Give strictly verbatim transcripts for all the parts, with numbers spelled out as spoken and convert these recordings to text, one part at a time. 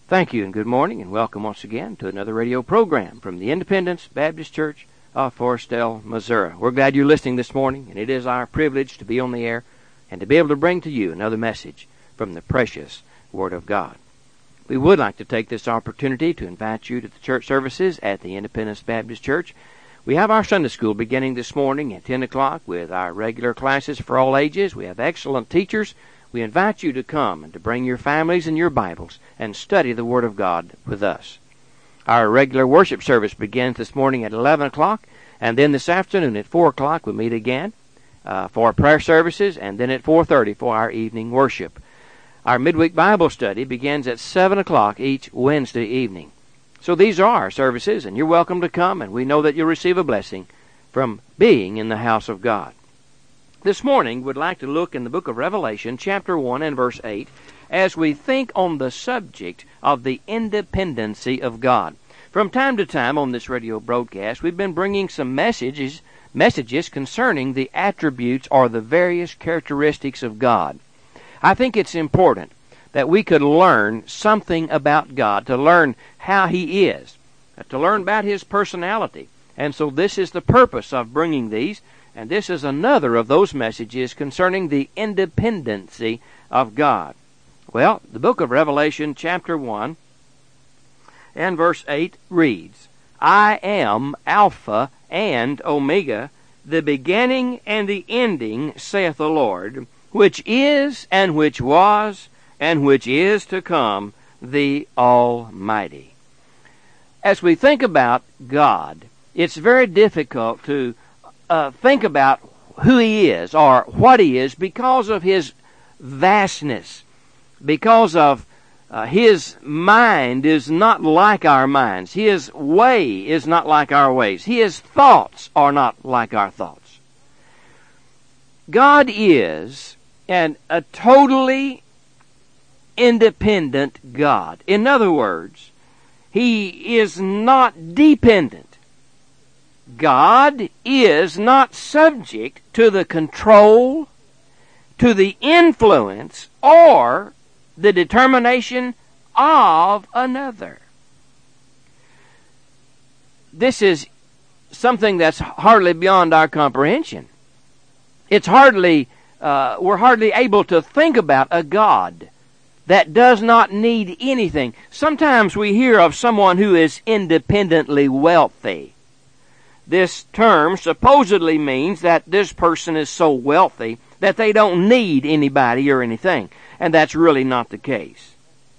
Thank you and good morning and welcome once again to another radio program from the Independence Baptist Church of Forestdale, Missouri. We're glad you're listening this morning, and it is our privilege to be on the air and to be able to bring to you another message from the precious Word of God. We would like to take this opportunity to invite you to the church services at the Independence Baptist Church. We have our Sunday school beginning this morning at ten o'clock with our regular classes for all ages. We have excellent teachers. We invite you to come and to bring your families and your Bibles and study the Word of God with us. Our regular worship service begins this morning at eleven o'clock, and then this afternoon at four o'clock we meet again uh, for prayer services, and then at four thirty for our evening worship. Our midweek Bible study begins at seven o'clock each Wednesday evening. So these are our services, and you're welcome to come, and we know that you'll receive a blessing from being in the house of God. This morning, we'd like to look in the book of Revelation, chapter one and verse eight, as we think on the subject of the independency of God. From time to time on this radio broadcast, we've been bringing some messages, messages concerning the attributes or the various characteristics of God. I think it's important that we could learn something about God, to learn how He is, to learn about His personality. And so this is the purpose of bringing these. And this is another of those messages concerning the independency of God. Well, the book of Revelation, chapter one, and verse eight reads, I am Alpha and Omega, the beginning and the ending, saith the Lord, which is, and which was, and which is to come, the Almighty. As we think about God, it's very difficult to Uh, think about who He is or what He is because of His vastness, because of uh, His mind is not like our minds. His way is not like our ways. His thoughts are not like our thoughts. God is an, a totally independent God. In other words, He is not dependent. God is not subject to the control, to the influence, or the determination of another. This is something that's hardly beyond our comprehension. It's hardly, uh, we're hardly able to think about a God that does not need anything. Sometimes we hear of someone who is independently wealthy. This term supposedly means that this person is so wealthy that they don't need anybody or anything. And that's really not the case.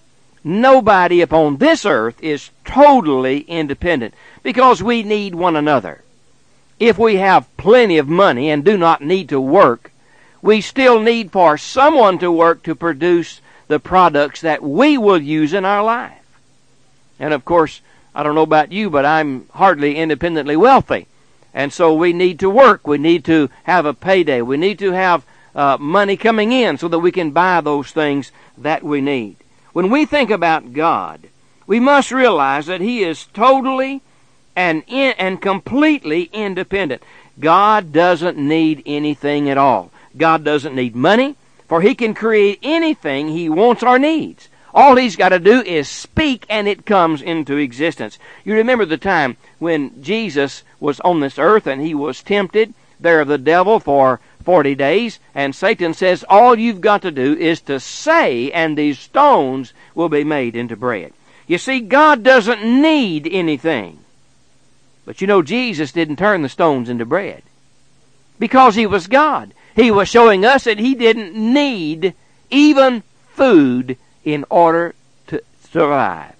Nobody upon this earth is totally independent because we need one another. If we have plenty of money and do not need to work, we still need for someone to work to produce the products that we will use in our life. And of course, I don't know about you, but I'm hardly independently wealthy. And so we need to work. We need to have a payday. We need to have uh, money coming in so that we can buy those things that we need. When we think about God, we must realize that He is totally and, in, and completely independent. God doesn't need anything at all. God doesn't need money, for He can create anything He wants or needs. All He's got to do is speak and it comes into existence. You remember the time when Jesus was on this earth and He was tempted there of the devil for forty days, and Satan says, all you've got to do is to say and these stones will be made into bread. You see, God doesn't need anything. But you know, Jesus didn't turn the stones into bread because He was God. He was showing us that He didn't need even food in order to survive.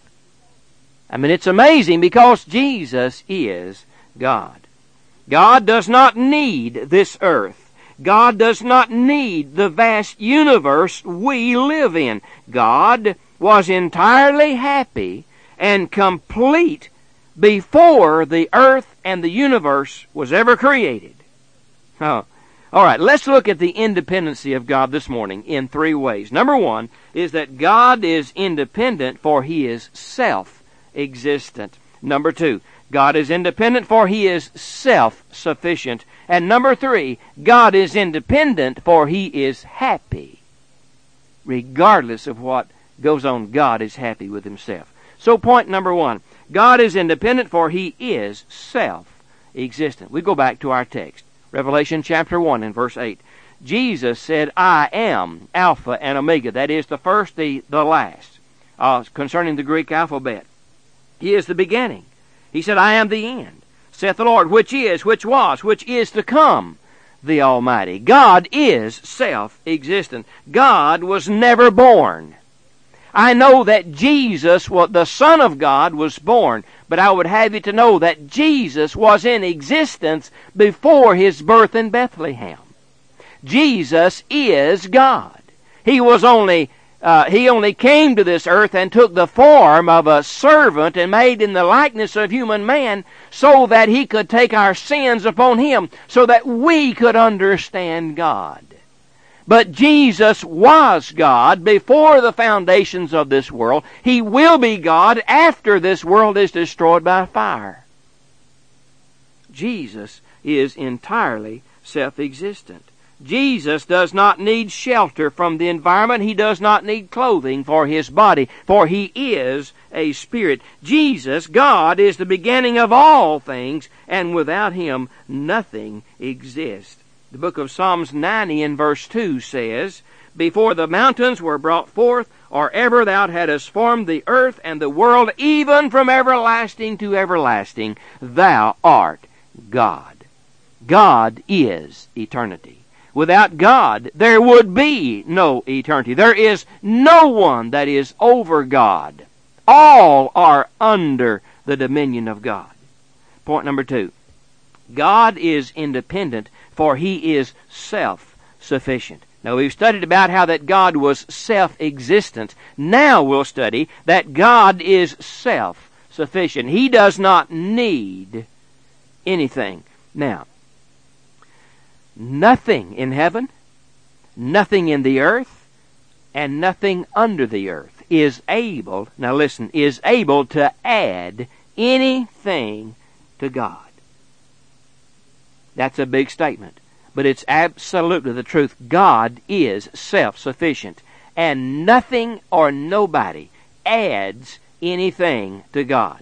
I mean, it's amazing because Jesus is God. God does not need this earth. God does not need the vast universe we live in. God was entirely happy and complete before the earth and the universe was ever created. Oh. All right, let's look at the independency of God this morning in three ways. Number one is that God is independent, for He is self-existent. Number two, God is independent, for He is self-sufficient. And number three, God is independent, for He is happy, regardless of what Goes on, God is happy with himself. So point number one, God is independent, for he is self-existent. We go back to our text, Revelation chapter one and verse eight. Jesus said, I am Alpha and Omega. That is the first, the, the last. Uh, concerning the Greek alphabet, he is the beginning. He said, I am the end, saith the Lord, which is, which was, which is to come, the Almighty. God is self-existent. God was never born. I know that Jesus, well, the Son of God, was born, but I would have you to know that Jesus was in existence before his birth in Bethlehem. Jesus is God. He was only Uh, he only came to this earth and took the form of a servant and made in the likeness of human man so that he could take our sins upon him, so that we could understand God. But Jesus was God before the foundations of this world. He will be God after this world is destroyed by fire. Jesus is entirely self-existent. Jesus does not need shelter from the environment. He does not need clothing for his body, for he is a spirit. Jesus, God, is the beginning of all things, and without him nothing exists. The book of Psalms ninety in verse two says, Before the mountains were brought forth, or ever thou hadst formed the earth and the world, even from everlasting to everlasting, thou art God. God is eternity. Without God, there would be no eternity. There is no one that is over God. All are under the dominion of God. Point number two. God is independent, for he is self-sufficient. Now, we've studied about how that God was self-existent. Now we'll study that God is self-sufficient. He does not need anything. Now, nothing in heaven, nothing in the earth, and nothing under the earth is able, now listen, is able to add anything to God. That's a big statement, but it's absolutely the truth. God is self-sufficient, and nothing or nobody adds anything to God.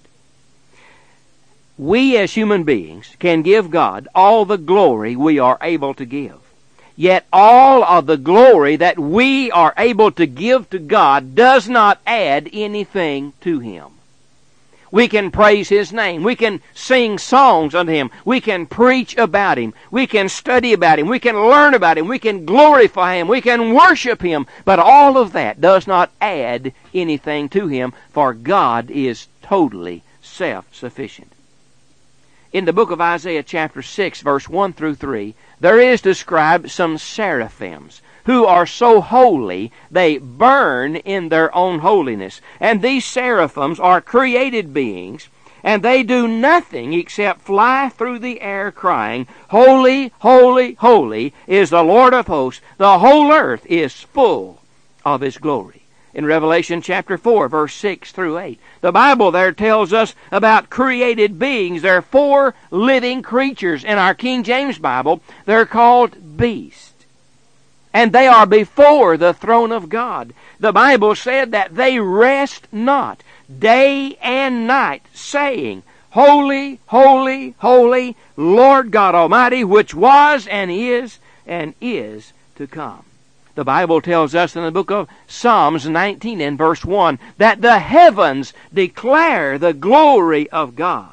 We as human beings can give God all the glory we are able to give. Yet all of the glory that we are able to give to God does not add anything to him. We can praise his name. We can sing songs unto him. We can preach about him. We can study about him. We can learn about him. We can glorify him. We can worship him. But all of that does not add anything to him, for God is totally self-sufficient. In the book of Isaiah chapter six, verse one through three, there is described some seraphims who are so holy they burn in their own holiness. And these seraphims are created beings, and they do nothing except fly through the air crying, Holy, holy, holy is the Lord of hosts. The whole earth is full of his glory. In Revelation chapter four, verse six through eight, the Bible there tells us about created beings. There are four living creatures in our King James Bible. They're called beasts. And they are before the throne of God. The Bible said that they rest not day and night, saying, Holy, holy, holy, Lord God Almighty, which was and is and is to come. The Bible tells us in the book of Psalms nineteen and verse one that the heavens declare the glory of God.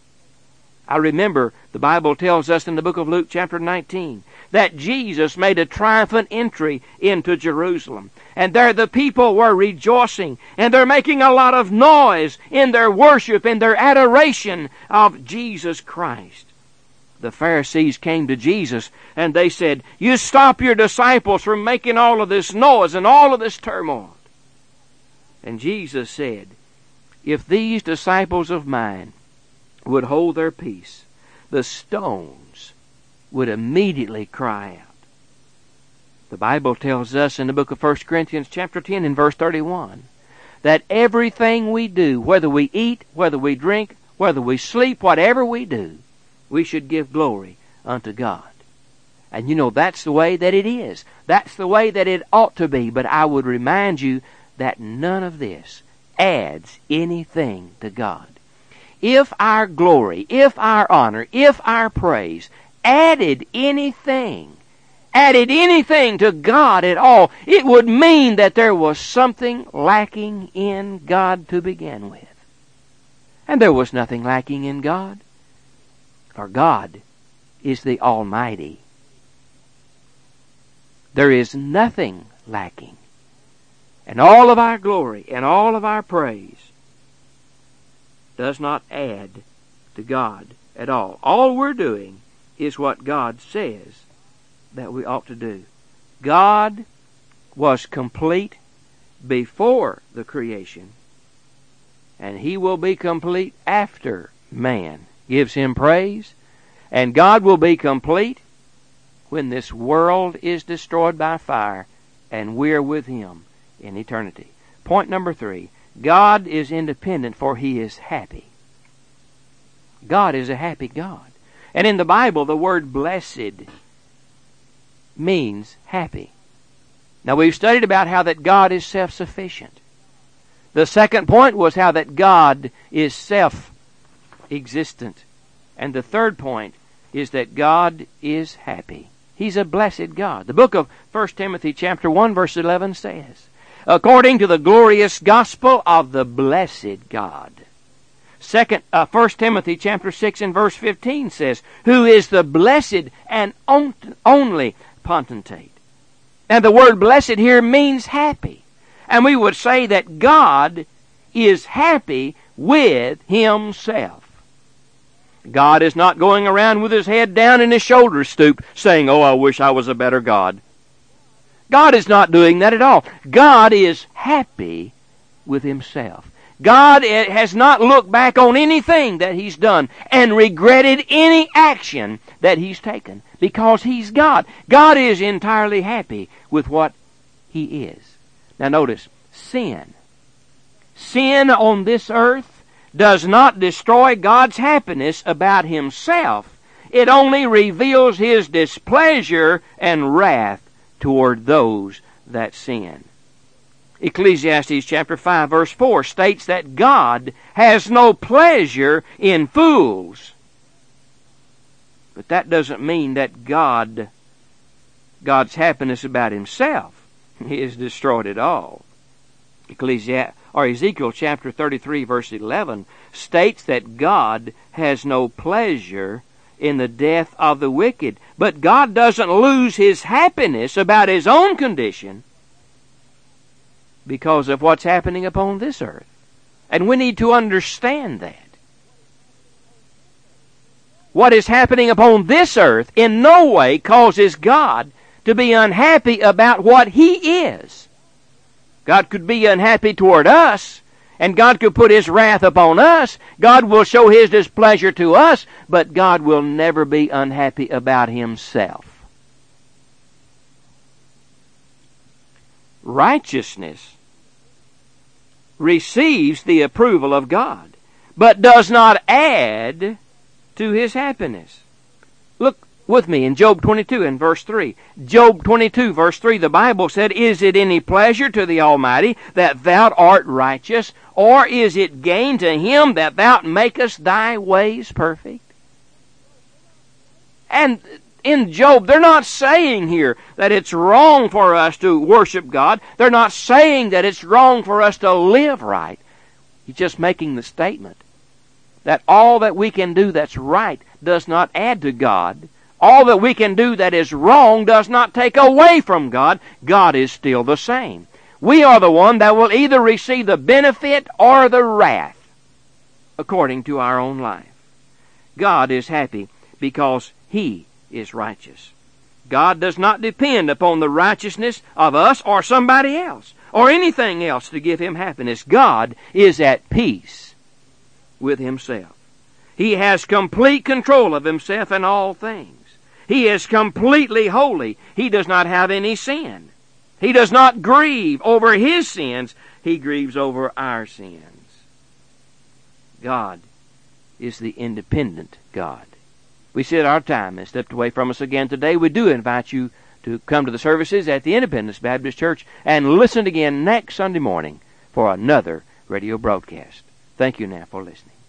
I remember the Bible tells us in the book of Luke chapter nineteen that Jesus made a triumphant entry into Jerusalem. And there the people were rejoicing, and they're making a lot of noise in their worship, in their adoration of Jesus Christ. The Pharisees came to Jesus and they said, You stop your disciples from making all of this noise and all of this turmoil. And Jesus said, If these disciples of mine would hold their peace, the stones would immediately cry out. The Bible tells us in the book of First Corinthians chapter ten and verse thirty-one that everything we do, whether we eat, whether we drink, whether we sleep, whatever we do, we should give glory unto God. And you know, that's the way that it is. That's the way that it ought to be. But I would remind you that none of this adds anything to God. If our glory, if our honor, if our praise added anything, added anything to God at all, it would mean that there was something lacking in God to begin with. And there was nothing lacking in God, for God is the Almighty. There is nothing lacking. And all of our glory and all of our praise does not add to God at all. All we're doing is what God says that we ought to do. God was complete before the creation, and He will be complete after man gives Him praise, and God will be complete when this world is destroyed by fire and we're with Him in eternity. Point number three, God is independent, for He is happy. God is a happy God. And in the Bible, the word blessed means happy. Now, we've studied about how that God is self-sufficient. The second point was how that God is self-existent. And the third point is that God is happy. He's a blessed God. The book of First Timothy chapter one verse eleven says, according to the glorious gospel of the blessed God. Second, uh, First Timothy chapter six and verse fifteen says, who is the blessed and on, only potentate. And the word blessed here means happy. And we would say that God is happy with Himself. God is not going around with His head down and His shoulders stooped, saying, oh, I wish I was a better God. God is not doing that at all. God is happy with Himself. God has not looked back on anything that He's done and regretted any action that He's taken, because He's God. God is entirely happy with what He is. Now notice, sin. Sin on this earth does not destroy God's happiness about Himself. It only reveals His displeasure and wrath toward those that sin. Ecclesiastes chapter five verse four states that God has no pleasure in fools. But that doesn't mean that God, God's happiness about Himself is destroyed at all. Ecclesiastes, or Ezekiel chapter thirty-three verse eleven states that God has no pleasure in the death of the wicked. But God doesn't lose His happiness about His own condition because of what's happening upon this earth. And we need to understand that. What is happening upon this earth in no way causes God to be unhappy about what He is. God could be unhappy toward us, and God could put His wrath upon us. God will show His displeasure to us, but God will never be unhappy about Himself. Righteousness receives the approval of God, but does not add to His happiness. Look with me in Job twenty-two and verse three. Job twenty-two verse three, the Bible said, is it any pleasure to the Almighty that thou art righteous, or is it gain to Him that thou makest thy ways perfect? And in Job, they're not saying here that it's wrong for us to worship God. They're not saying that it's wrong for us to live right. He's just making the statement that all that we can do that's right does not add to God. All that we can do that is wrong does not take away from God. God is still the same. We are the one that will either receive the benefit or the wrath according to our own life. God is happy because He is righteous. God does not depend upon the righteousness of us or somebody else or anything else to give Him happiness. God is at peace with Himself. He has complete control of Himself in all things. He is completely holy. He does not have any sin. He does not grieve over His sins. He grieves over our sins. God is the independent God. We said our time has slipped away from us again today. We do invite you to come to the services at the Independence Baptist Church and listen again next Sunday morning for another radio broadcast. Thank you now for listening.